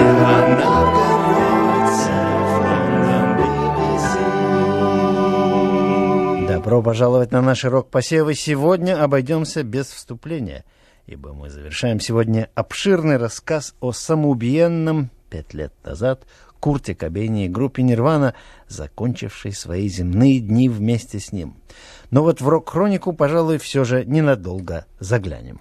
Добро пожаловать на наши рок-посевы. Сегодня обойдемся без вступления, ибо мы завершаем сегодня обширный рассказ о самоубиенном 5 лет назад Курте Кобейне и группе Нирвана, закончившей свои земные дни вместе с ним. Но вот в рок-хронику, пожалуй, все же ненадолго заглянем.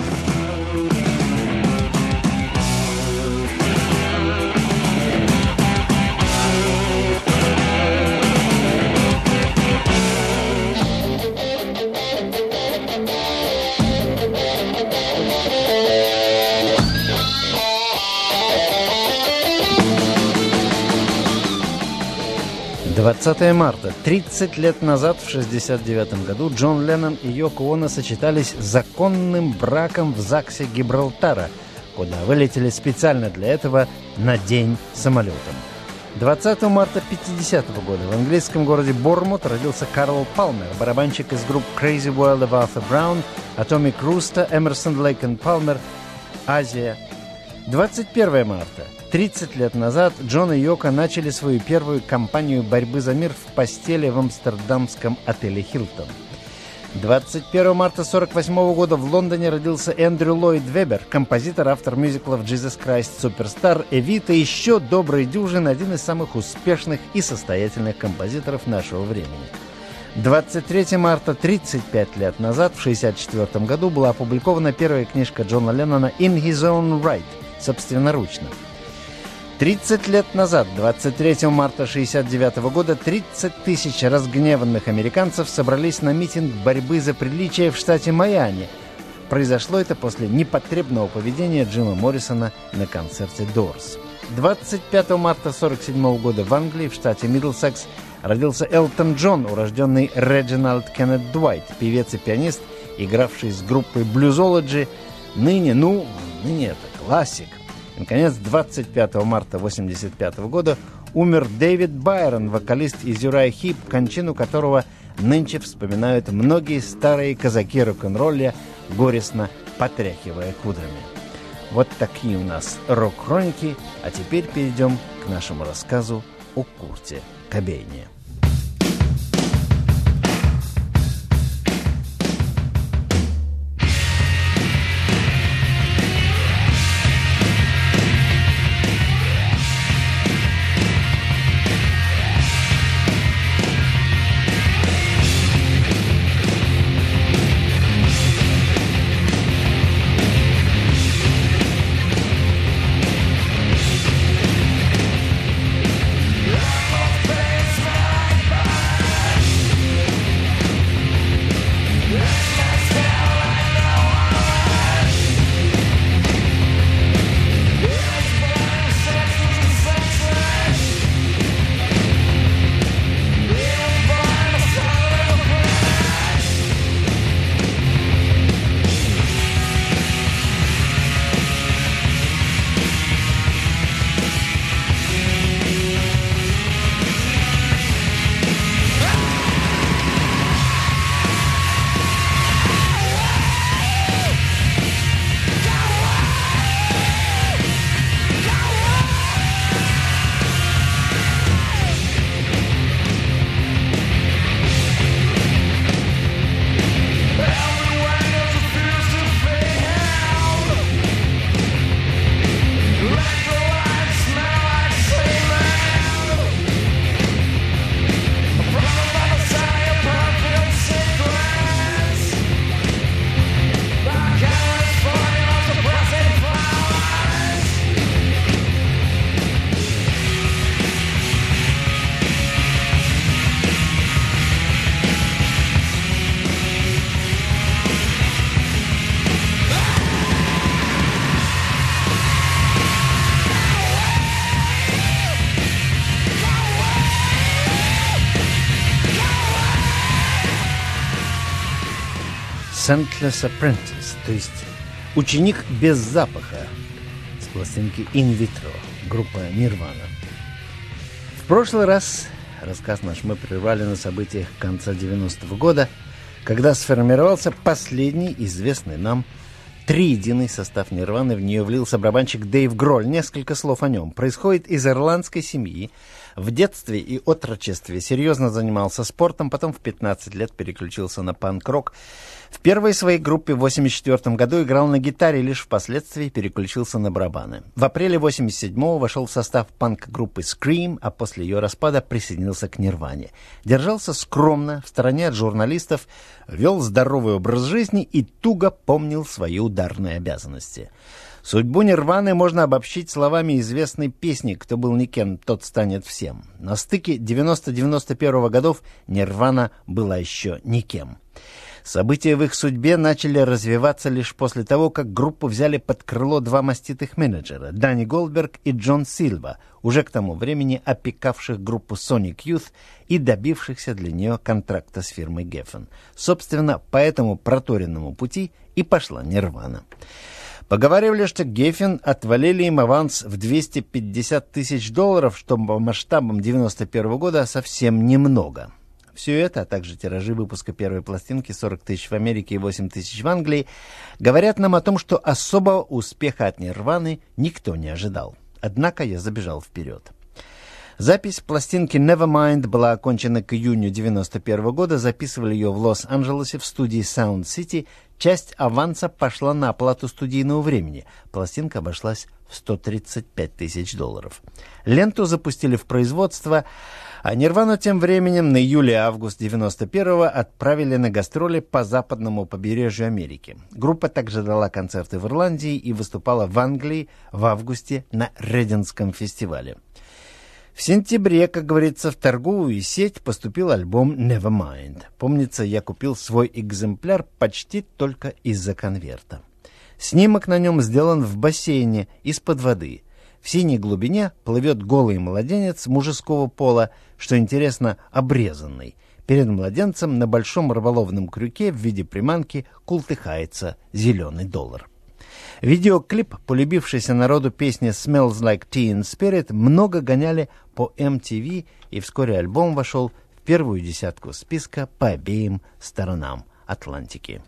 20 марта. 30 лет назад, в 1969 году, Джон Леннон и Йоко Оно сочетались законным браком в ЗАГСе Гибралтара, куда вылетели специально для этого на день самолетом. 20 марта 1950 года в английском городе Бормут родился Карл Палмер, барабанщик из групп Crazy World of Arthur Brown, Atomic Rooster, Emerson, Lake and Palmer, Азия. 21 марта. 30 лет назад Джон и Йоко начали свою первую кампанию борьбы за мир в постели в амстердамском отеле «Хилтон». 21 марта 1948 года в Лондоне родился Эндрю Ллойд Вебер, композитор, автор мюзиклов «Jesus Christ Superstar», «Эвита» и еще добрый дюжин, один из самых успешных и состоятельных композиторов нашего времени. 23 марта 35 лет назад, в 1964 году, была опубликована первая книжка Джона Леннона «In His Own Right», собственноручно. 30 лет назад, 23 марта 1969 года, 30 тысяч разгневанных американцев собрались на митинг борьбы за приличие в штате Майами. Произошло это после непотребного поведения Джима Моррисона на концерте Doors. 25 марта 1947 года в Англии, в штате Мидлсекс, родился Элтон Джон, урожденный Реджинальд Кеннет Дуайт, певец и пианист, игравший с группой Bluesology, ныне это классик. Наконец, 25 марта 1985 года умер Дэвид Байрон, вокалист из Uriah Heep, кончину которого нынче вспоминают многие старые казаки рок-н-ролля, горестно потряхивая кудрями. Вот такие у нас рок-хроники, а теперь перейдем к нашему рассказу о Курте Кобейне. Scentless Apprentice, то есть ученик без запаха, с пластинки In Vitro, группа Нирвана. В прошлый раз рассказ наш мы прервали на событиях конца 90-го года, когда сформировался последний известный нам Триединый состав Нирваны, в нее влился барабанщик Дэйв Гролл. Несколько слов о нем. Происходит из ирландской семьи. В детстве и отрочестве серьезно занимался спортом, потом в 15 лет переключился на панк-рок. В первой своей группе в 1984 году играл на гитаре, лишь впоследствии переключился на барабаны. В апреле 1987-го вошел в состав панк-группы Scream, а после ее распада присоединился к Нирване. Держался скромно, в стороне от журналистов, вел здоровый образ жизни и туго помнил свои ударные обязанности. Судьбу Нирваны можно обобщить словами известной песни «Кто был никем, тот станет всем». На стыке 90-91 годов Нирвана была еще никем. События в их судьбе начали развиваться лишь после того, как группу взяли под крыло два маститых менеджера – Данни Голдберг и Джон Сильва, уже к тому времени опекавших группу Sonic Youth и добившихся для нее контракта с фирмой Geffen. Собственно, по этому проторенному пути и пошла Нирвана. Поговаривали, что Geffen отвалили им аванс в $250 тысяч, что по масштабам 91 года совсем немного. Все это, а также тиражи выпуска первой пластинки 40 тысяч в Америке и 8 тысяч в Англии, говорят нам о том, что особого успеха от Нирваны никто не ожидал. Однако я забежал вперед. Запись пластинки Nevermind была окончена к июню 91 года, записывали ее в Лос-Анджелесе в студии Sound City. Часть аванса пошла на оплату студийного времени. Пластинка обошлась в $135 тысяч. Ленту запустили в производство, а Нирвану тем временем на июль-август 91-го отправили на гастроли по западному побережью Америки. Группа также дала концерты в Ирландии и выступала в Англии в августе на Рейдинском фестивале. В сентябре, как говорится, в торговую сеть поступил альбом Nevermind. Помнится, я купил свой экземпляр почти только из-за конверта. Снимок на нем сделан в бассейне из-под воды. В синей глубине плывет голый младенец мужского пола, что интересно, обрезанный. Перед младенцем на большом рыболовном крюке в виде приманки култыхается зеленый доллар. Видеоклип, полюбившийся народу песни «Smells Like Teen Spirit», много гоняли по MTV, и вскоре альбом вошел в первую десятку списка по обеим сторонам Атлантики.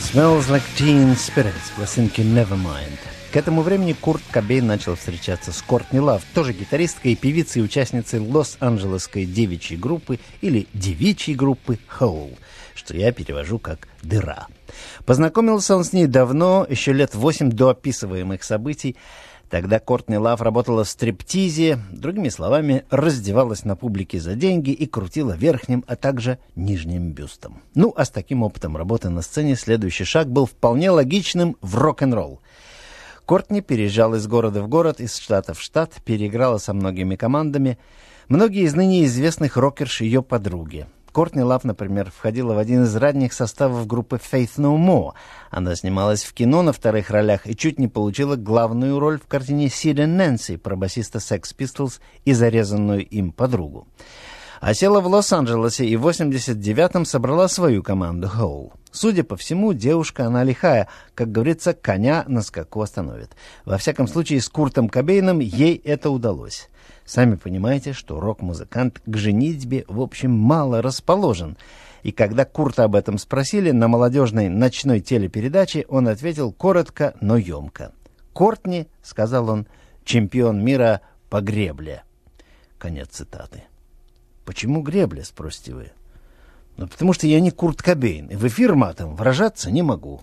Smells Like Teen Spirit с пластинки Nevermind. К этому времени Курт Кобейн начал встречаться с Кортни Лав, тоже гитаристкой, певицей и участницей лос-анджелесской девичьей группы или девичьей группы Hole, что я перевожу как «дыра». Познакомился он с ней давно, еще лет 8 до описываемых событий. Тогда Кортни Лав работала в стриптизе, другими словами, раздевалась на публике за деньги и крутила верхним, а также нижним бюстом. Ну, а с таким опытом работы на сцене следующий шаг был вполне логичным в рок-н-ролл. Кортни переезжала из города в город, из штата в штат, переиграла со многими командами. Многие из ныне известных рокерш ее подруги. Кортни Лав, например, входила в один из ранних составов группы Faith No More. Она снималась в кино на вторых ролях и чуть не получила главную роль в картине Sid and Nancy про басиста Sex Pistols и зарезанную им подругу. Осела в Лос-Анджелесе и в 89-м собрала свою команду Hole. Судя по всему, девушка она лихая, как говорится, коня на скаку остановит. Во всяком случае, с Куртом Кобейном ей это удалось. Сами понимаете, что рок-музыкант к женитьбе, в общем, мало расположен. И когда Курта об этом спросили на молодежной ночной телепередаче, он ответил коротко, но емко. «Кортни, — сказал он, — чемпион мира по гребле». Конец цитаты. «Почему гребля?» — спросите вы. «Ну, потому что я не Курт Кобейн, и в эфир матом выражаться не могу».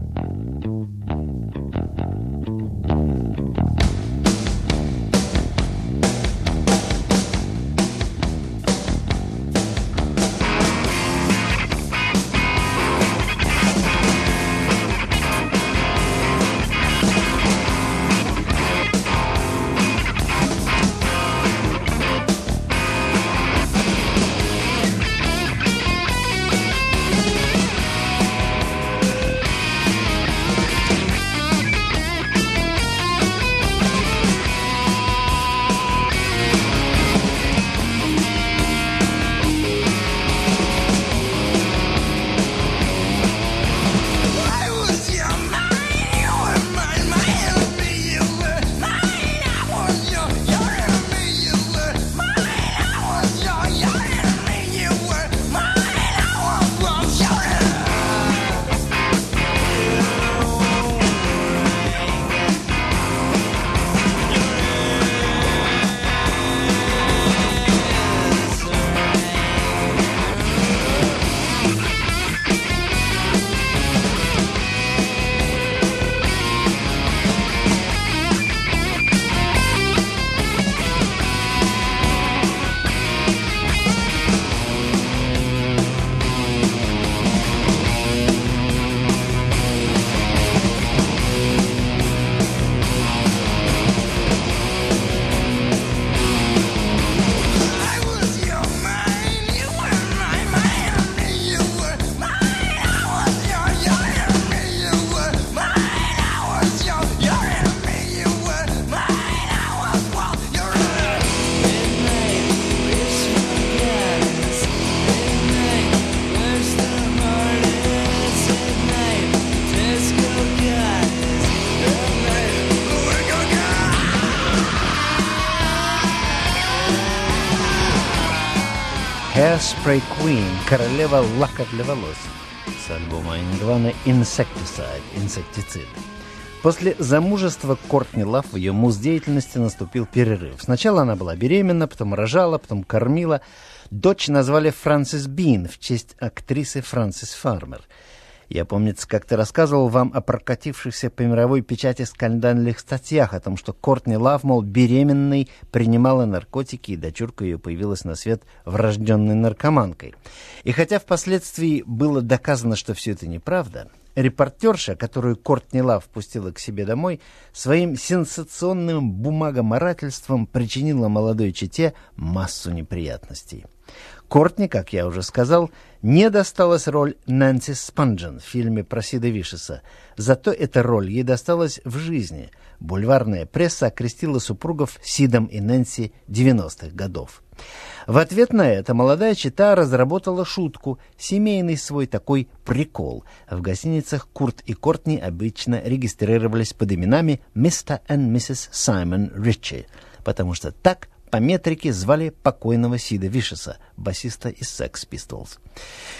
Hairspray Queen, королева лака для волос, с альбома Nirvana Insecticide, инсектицид. После замужества Кортни Лав в ее муз-деятельности наступил перерыв. Сначала она была беременна, потом рожала, потом кормила. Дочь назвали Франсис Бин в честь актрисы Франсис Фармер. Я, помнится, как-то рассказывал вам о прокатившихся по мировой печати скандальных статьях о том, что Кортни Лав, мол, беременной принимала наркотики, и дочурка ее появилась на свет врожденной наркоманкой. И хотя впоследствии было доказано, что все это неправда, репортерша, которую Кортни Лав впустила к себе домой, своим сенсационным бумагоморательством причинила молодой чете массу неприятностей. Кортни, как я уже сказал, не досталась роль Нэнси Спанджен в фильме про Сида Вишеса. Зато эта роль ей досталась в жизни. Бульварная пресса окрестила супругов Сидом и Нэнси 90-х годов. В ответ на это молодая чета разработала шутку, семейный свой такой прикол. В гостиницах Курт и Кортни обычно регистрировались под именами «Mr. and Mrs. Simon Ritchie», потому что так по метрике звали покойного Сида Вишеса, басиста из Sex Pistols.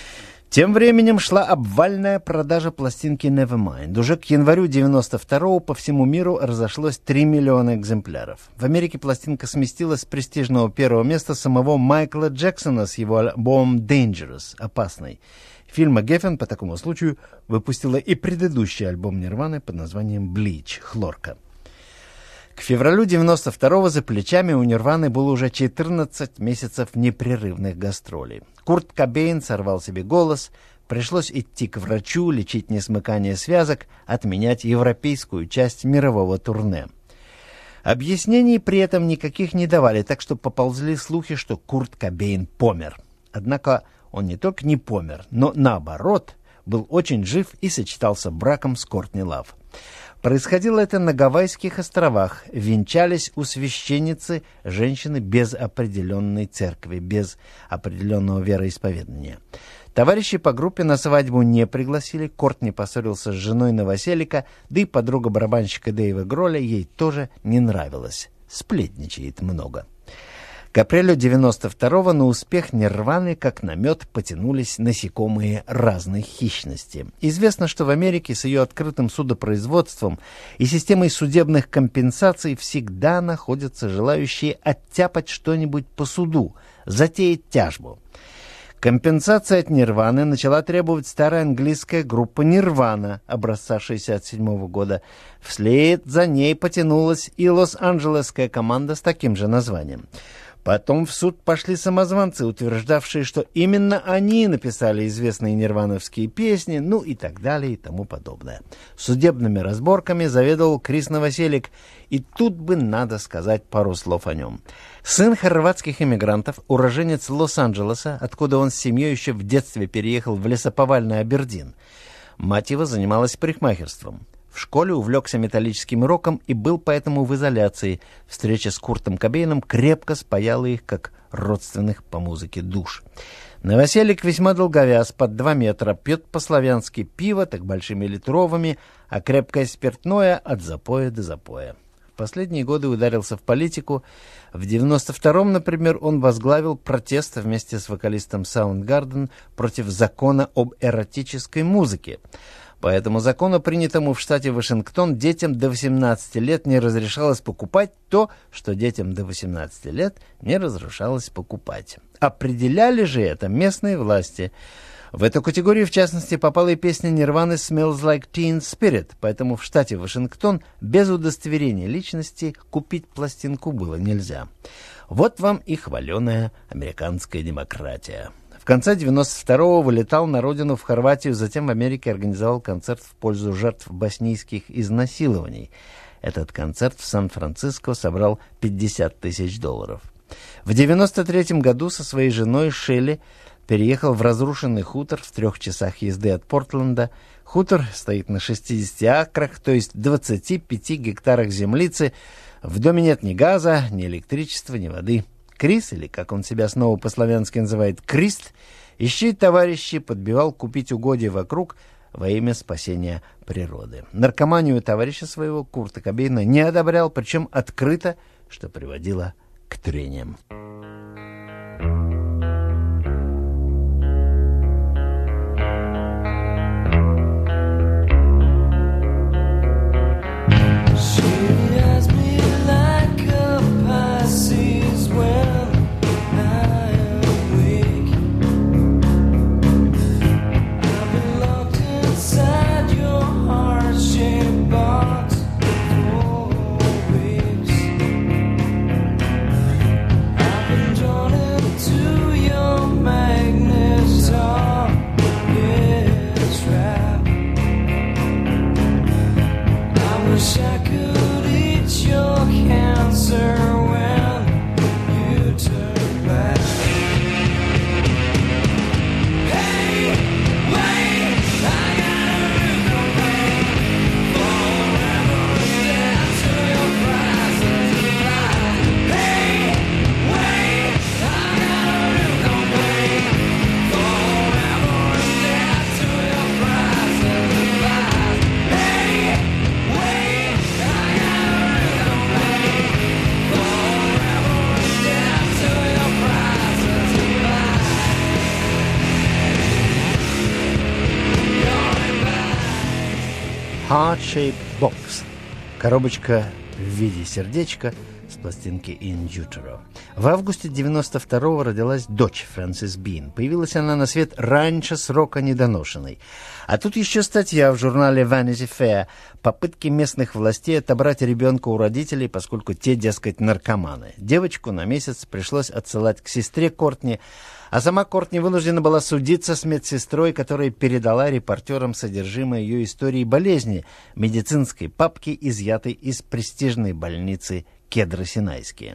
Тем временем шла обвальная продажа пластинки Nevermind. Уже к январю 92-го по всему миру разошлось 3 миллиона экземпляров. В Америке пластинка сместилась с престижного первого места самого Майкла Джексона с его альбомом Dangerous, «Опасный». Фирма Geffen по такому случаю выпустила и предыдущий альбом Нирваны под названием Bleach, «Хлорка». К февралю 92-го за плечами у Нирваны было уже 14 месяцев непрерывных гастролей. Курт Кобейн сорвал себе голос, пришлось идти к врачу, лечить несмыкание связок, отменять европейскую часть мирового турне. Объяснений при этом никаких не давали, так что поползли слухи, что Курт Кобейн помер. Однако он не только не помер, но наоборот был очень жив и сочетался браком с Кортни Лав. Происходило это на Гавайских островах. Венчались у священницы женщины без определенной церкви, без определенного вероисповедания. Товарищи по группе на свадьбу не пригласили. Кортни поссорился с женой новоселика, да и подруга барабанщика Дэйва Гролля ей тоже не нравилась. Сплетничает много. К апрелю 92-го на успех Нирваны, как на мед, потянулись насекомые разной хищности. Известно, что в Америке с ее открытым судопроизводством и системой судебных компенсаций всегда находятся желающие оттяпать что-нибудь по суду, затеять тяжбу. Компенсация от Нирваны начала требовать старая английская группа Нирвана образца 1967 года. Вслед за ней потянулась и лос-анджелесская команда с таким же названием. Потом в суд пошли самозванцы, утверждавшие, что именно они написали известные нирвановские песни, ну и так далее и тому подобное. Судебными разборками заведовал Крис Новоселик, и тут бы надо сказать пару слов о нем. Сын хорватских эмигрантов, уроженец Лос-Анджелеса, откуда он с семьей еще в детстве переехал в лесоповальный Абердин. Мать его занималась парикмахерством. В школе увлекся металлическим роком и был поэтому в изоляции. Встреча с Куртом Кобейном крепко спаяла их, как родственных по музыке душ. Новоселик весьма долговяз, под 2 метра, пьет по-славянски пиво, так большими литровыми, а крепкое спиртное от запоя до запоя. В последние годы ударился в политику. В 92-м, например, он возглавил протест вместе с вокалистом Soundgarden против закона об эротической музыке. По этому закону, принятому в штате Вашингтон, детям до 18 лет не разрешалось покупать то, что детям до 18 лет не разрешалось покупать. Определяли же это местные власти. В эту категорию, в частности, попала и песня Нирваны «Smells Like Teen Spirit», поэтому в штате Вашингтон без удостоверения личности купить пластинку было нельзя. Вот вам и хваленая американская демократия. В конце 92-го вылетал на родину в Хорватию, затем в Америке организовал концерт в пользу жертв боснийских изнасилований. Этот концерт в Сан-Франциско собрал $50 тысяч. В 93-м году со своей женой Шелли переехал в разрушенный хутор в 3 часах езды от Портленда. Хутор стоит на 60 акрах, то есть 25 гектарах землицы. В доме нет ни газа, ни электричества, ни воды. Крис, или как он себя снова по-славянски называет, Крист, ищи товарищи, подбивал купить угодья вокруг во имя спасения природы. Наркоманию товарища своего, Курта Кобейна, не одобрял, причем открыто, что приводило к трениям. Heart-Shaped Box. Коробочка в виде сердечка с пластинки In Utero. В августе 92-го родилась дочь Фрэнсис Бин. Появилась она на свет раньше срока недоношенной. А тут еще статья в журнале Vanity Fair. Попытки местных властей отобрать ребенка у родителей, поскольку те, дескать, наркоманы. Девочку на месяц пришлось отсылать к сестре Кортни, а сама Кортни вынуждена была судиться с медсестрой, которая передала репортерам содержимое ее истории болезни, медицинской папки, изъятой из престижной больницы Кедро-Синайские.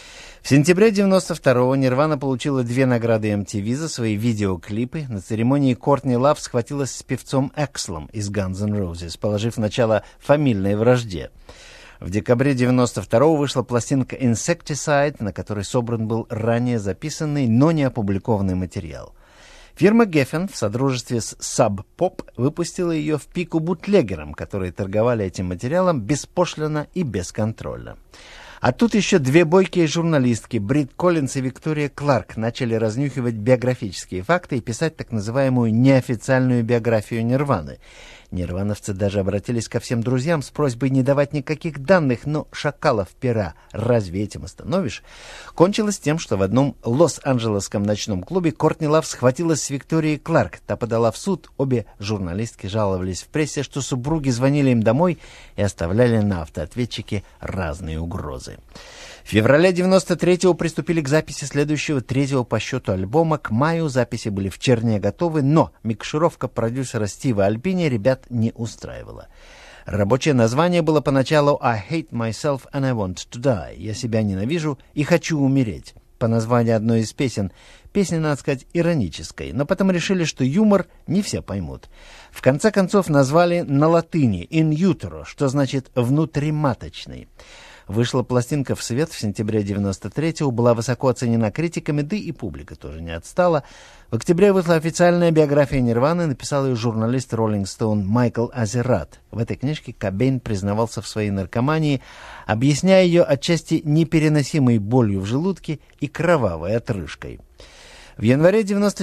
В сентябре 92-го Нирвана получила 2 награды MTV за свои видеоклипы. На церемонии Кортни Лав схватилась с певцом Экслом из Guns N' Roses, положив начало фамильной вражде. В декабре 92-го вышла пластинка Insecticide, на которой собран был ранее записанный, но не опубликованный материал. Фирма Geffen в содружестве с Sub Pop выпустила ее в пику бутлегерам, которые торговали этим материалом беспошлино и бесконтрольно. А тут еще 2 бойкие журналистки, Брит Коллинс и Виктория Кларк, начали разнюхивать биографические факты и писать так называемую неофициальную биографию Нирваны. Нирвановцы даже обратились ко всем друзьям с просьбой не давать никаких данных, но шакалов пера разве этим остановишь? Кончилось тем, что в одном лос-анджелесском ночном клубе Кортни Лав схватилась с Викторией Кларк. Та подала в суд, обе журналистки жаловались в прессе, что супруги звонили им домой и оставляли на автоответчике разные угрозы. В феврале 93-го приступили к записи следующего 3-го по счету альбома. К маю записи были в черне готовы, но микшировка продюсера Стива Альбини ребят не устраивала. Рабочее название было поначалу «I hate myself and I want to die». «Я себя ненавижу и хочу умереть». По названию одной из песен. Песня, надо сказать, иронической, но потом решили, что юмор не все поймут. В конце концов назвали на латыни «in utero», что значит «внутриматочный». Вышла пластинка в свет в сентябре 93-го, была высоко оценена критиками, да и публика тоже не отстала. В октябре вышла официальная биография Нирваны, написал ее журналист Rolling Stone Майкл Азерат. В этой книжке Кобейн признавался в своей наркомании, объясняя ее отчасти непереносимой болью в желудке и кровавой отрыжкой. В январе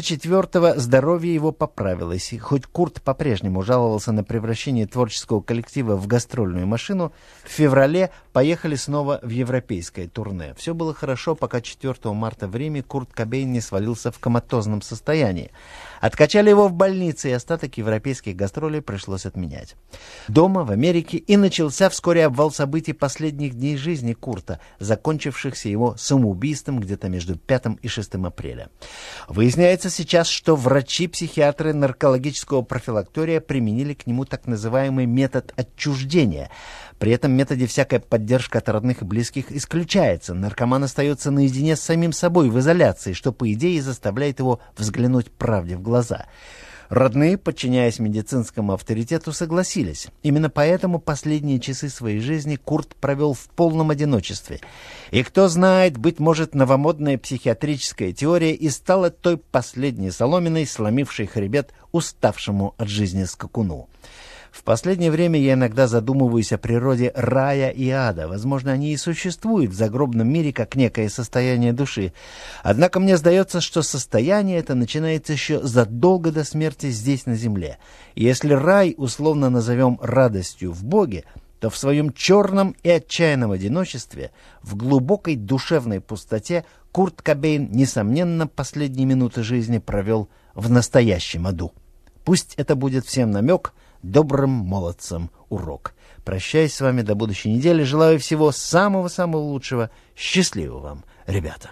94-го здоровье его поправилось, и хоть Курт по-прежнему жаловался на превращение творческого коллектива в гастрольную машину, в феврале поехали снова в европейское турне. Все было хорошо, пока 4 марта в Риме Курт Кобейн не свалился в коматозном состоянии. Откачали его в больнице, и остаток европейских гастролей пришлось отменять. Дома, в Америке, и начался вскоре обвал событий последних дней жизни Курта, закончившихся его самоубийством где-то между 5 и 6 апреля. Выясняется сейчас, что врачи-психиатры наркологического профилактория применили к нему так называемый метод отчуждения. При этом методе всякая поддержка от родных и близких исключается. Наркоман остается наедине с самим собой в изоляции, что, по идее, заставляет его взглянуть правде в глаза. Родные, подчиняясь медицинскому авторитету, согласились. Именно поэтому последние часы своей жизни Курт провел в полном одиночестве. И кто знает, быть может, новомодная психиатрическая теория и стала той последней соломиной, сломившей хребет уставшему от жизни скакуну. В последнее время я иногда задумываюсь о природе рая и ада. Возможно, они и существуют в загробном мире как некое состояние души. Однако мне сдается, что состояние это начинается еще задолго до смерти здесь, на земле. И если рай условно назовем радостью в Боге, то в своем черном и отчаянном одиночестве, в глубокой душевной пустоте, Курт Кобейн, несомненно, последние минуты жизни провел в настоящем аду. Пусть это будет всем намек, добрым молодцам урок. Прощаюсь с вами до будущей недели. Желаю всего самого-самого лучшего. Счастливо вам, ребята.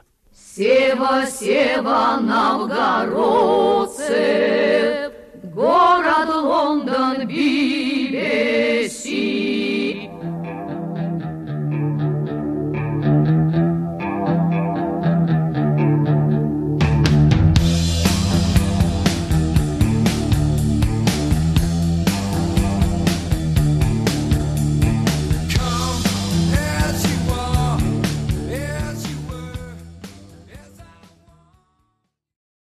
Сева, Сева, новгородцы, город Лондон, Бибель.